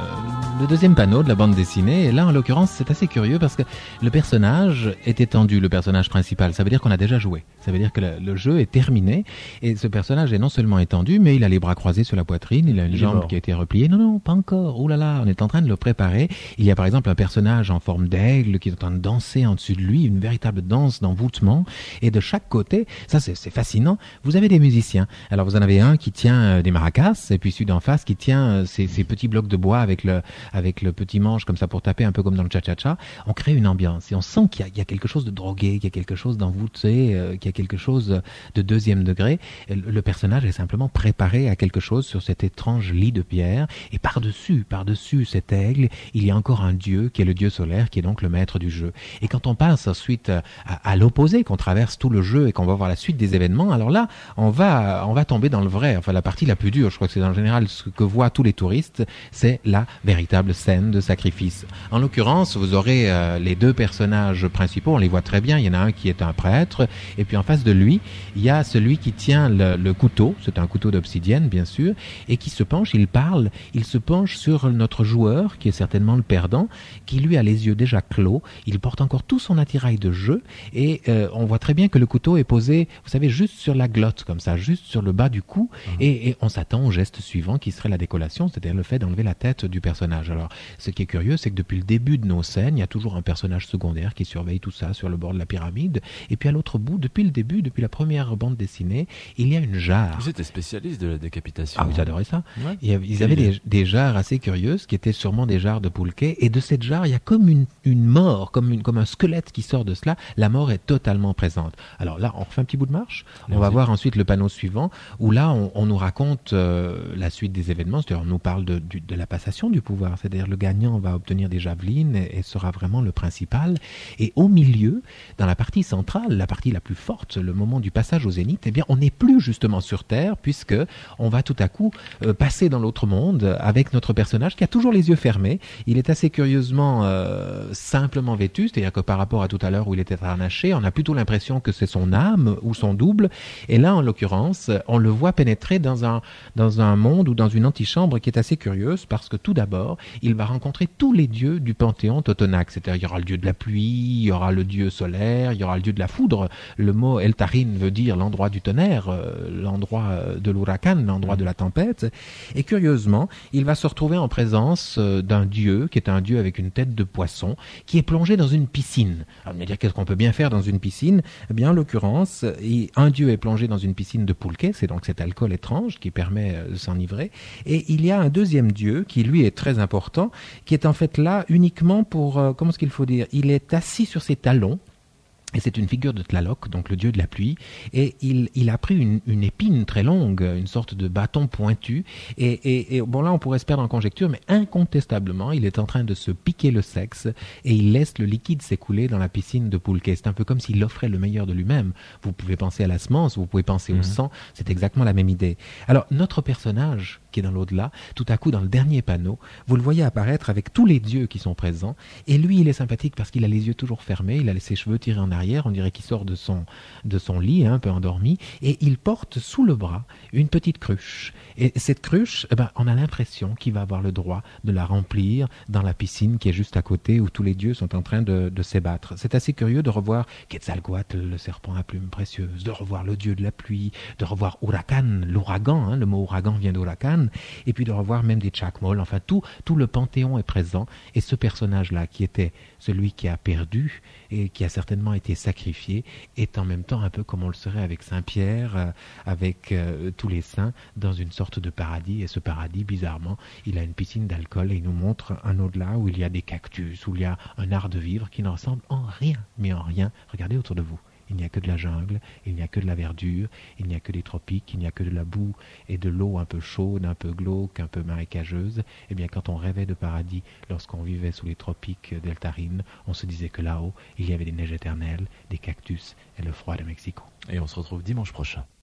le deuxième panneau de la bande dessinée. Et là, en l'occurrence, c'est assez curieux parce que le personnage est étendu, le personnage principal. Ça veut dire qu'on a déjà joué. Ça veut dire que le jeu est terminé. Et ce personnage est non seulement étendu, mais il a les bras croisés sur la poitrine, il a une jambe qui a été repliée. Non, pas encore. Ouh là là, on est en train de le préparer. Il y a par exemple un personnage en forme d'aigle qui est en train de danser en dessus de lui, une véritable danse d'envoûtement. Et de chaque côté, ça c'est fascinant, vous avez des musiciens. Alors vous en avez un qui tient des maracas, et puis celui d'en face qui tient ces petits blocs de bois avec le petit manche comme ça pour taper, un peu comme dans le cha-cha-cha. On crée une ambiance et on sent qu'il y a quelque chose de drogué, qu'il y a quelque chose d'envoûté, qu'il y a quelque chose de deuxième degré. Le personnage est simplement préparé à quelque chose sur cet étrange lit de pierre, et par-dessus cet aigle, il y a encore un dieu qui est le dieu solaire, qui est donc le maître du jeu. Et quand on passe ensuite à l'opposé, qu'on traverse tout le jeu et qu'on va voir la suite des événements, alors là, on va tomber dans le vrai. Enfin, la partie la plus dure, je crois que c'est en général ce que voient tous les touristes, c'est la véritable scène de sacrifice. En l'occurrence, vous aurez les deux personnages principaux, on les voit très bien. Il y en a un qui est un prêtre, et puis en face de lui, il y a celui qui tient le couteau, c'est un couteau d'obsidienne bien sûr, et qui se penche, il se penche sur notre joueur, qui est certainement le perdant, qui lui a les yeux déjà clos, il porte encore tout son attirail de jeu, et on voit très bien que le couteau est posé, vous savez, juste sur la glotte, comme ça, juste sur le bas du cou, et on s'attend au geste suivant, qui serait la décollation, c'est-à-dire le fait d'enlever la tête du personnage. Alors, ce qui est curieux, c'est que depuis le début de nos scènes, il y a toujours un personnage secondaire qui surveille tout ça sur le bord de la pyramide, et puis à l'autre bout, depuis le début, depuis la première bande dessinée, il y a une jarre.
Vous étiez spécialiste de la décapitation.
Ah, vous adorez ça?
Ouais.
Ils avaient des jarres assez curieuses, qui étaient sûrement des jarres de pulque, et de cette jarre, il y a comme une mort, comme un squelette qui sort de cela. La mort est totalement présente. Alors là, on refait un petit bout de marche. On va voir ensuite le panneau suivant, où là, on nous raconte la suite des événements, c'est-à-dire on nous parle de la passation du pouvoir, c'est-à-dire le gagnant va obtenir des javelines et sera vraiment le principal. Et au milieu, dans la partie centrale, la partie la plus forte, le moment du passage au zénith, eh bien, on n'est plus justement sur Terre, puisque on va tout à coup passer dans l'autre monde avec notre personnage qui a toujours les yeux fermés. Il est assez curieusement simplement vêtu, c'est-à-dire que par rapport à tout à l'heure où il était harnaché, on a plutôt l'impression que c'est son âme ou son double. Et là, en l'occurrence, on le voit pénétrer dans un monde ou dans une antichambre qui est assez curieuse, parce que tout d'abord, il va rencontrer tous les dieux du panthéon totonaque. C'est-à-dire, il y aura le dieu de la pluie, il y aura le dieu solaire, il y aura le dieu de la foudre. Le mot El Tarin veut dire l'endroit du tonnerre, l'endroit de l'ouragan, l'endroit de la tempête. Et curieusement, il va se retrouver en présence d'un dieu, qui est un dieu avec une tête de poisson, qui est plongé dans une piscine. Alors, on va dire, qu'est-ce qu'on peut bien faire dans une piscine? Eh bien, en l'occurrence, un dieu est plongé dans une piscine de pulque, c'est donc cet alcool étrange qui permet de s'enivrer. Et il y a un deuxième dieu, qui lui est très important, qui est en fait là uniquement pour, comment est-ce qu'il faut dire, il est assis sur ses talons, et c'est une figure de Tlaloc, donc le dieu de la pluie, et il a pris une épine très longue, une sorte de bâton pointu, et bon là on pourrait se perdre en conjecture, mais incontestablement il est en train de se piquer le sexe, et il laisse le liquide s'écouler dans la piscine de pulque. C'est un peu comme s'il offrait le meilleur de lui-même. Vous pouvez penser à la semence, vous pouvez penser au sang, c'est exactement la même idée. Alors notre personnage, qui est dans l'au-delà, tout à coup dans le dernier panneau, vous le voyez apparaître avec tous les dieux qui sont présents, et lui il est sympathique parce qu'il a les yeux toujours fermés, il a ses cheveux tirés en arrière, on dirait qu'il sort de son lit, un peu endormi, et il porte sous le bras une petite cruche. Et cette cruche, on a l'impression qu'il va avoir le droit de la remplir dans la piscine qui est juste à côté, où tous les dieux sont en train de s'ébattre. C'est assez curieux de revoir Quetzalcoatl, le serpent à plumes précieuses, de revoir le dieu de la pluie, de revoir Huracan, l'ouragan, le mot ouragan vient d'Huracan, et puis de revoir même des Chacmol. Enfin, tout le panthéon est présent, et ce personnage-là, qui était celui qui a perdu et qui a certainement été sacrifié, est en même temps un peu comme on le serait avec Saint-Pierre, avec tous les saints, dans une sorte de paradis. Et ce paradis, bizarrement, il a une piscine d'alcool, et il nous montre un au-delà où il y a des cactus, où il y a un art de vivre qui ne ressemble en rien, mais en rien. Regardez autour de vous. Il n'y a que de la jungle, il n'y a que de la verdure, il n'y a que des tropiques, il n'y a que de la boue et de l'eau un peu chaude, un peu glauque, un peu marécageuse. Eh bien, quand on rêvait de paradis, lorsqu'on vivait sous les tropiques d'El Tarin, on se disait que là-haut, il y avait des neiges éternelles, des cactus et le froid de Mexico.
Et on se retrouve dimanche prochain.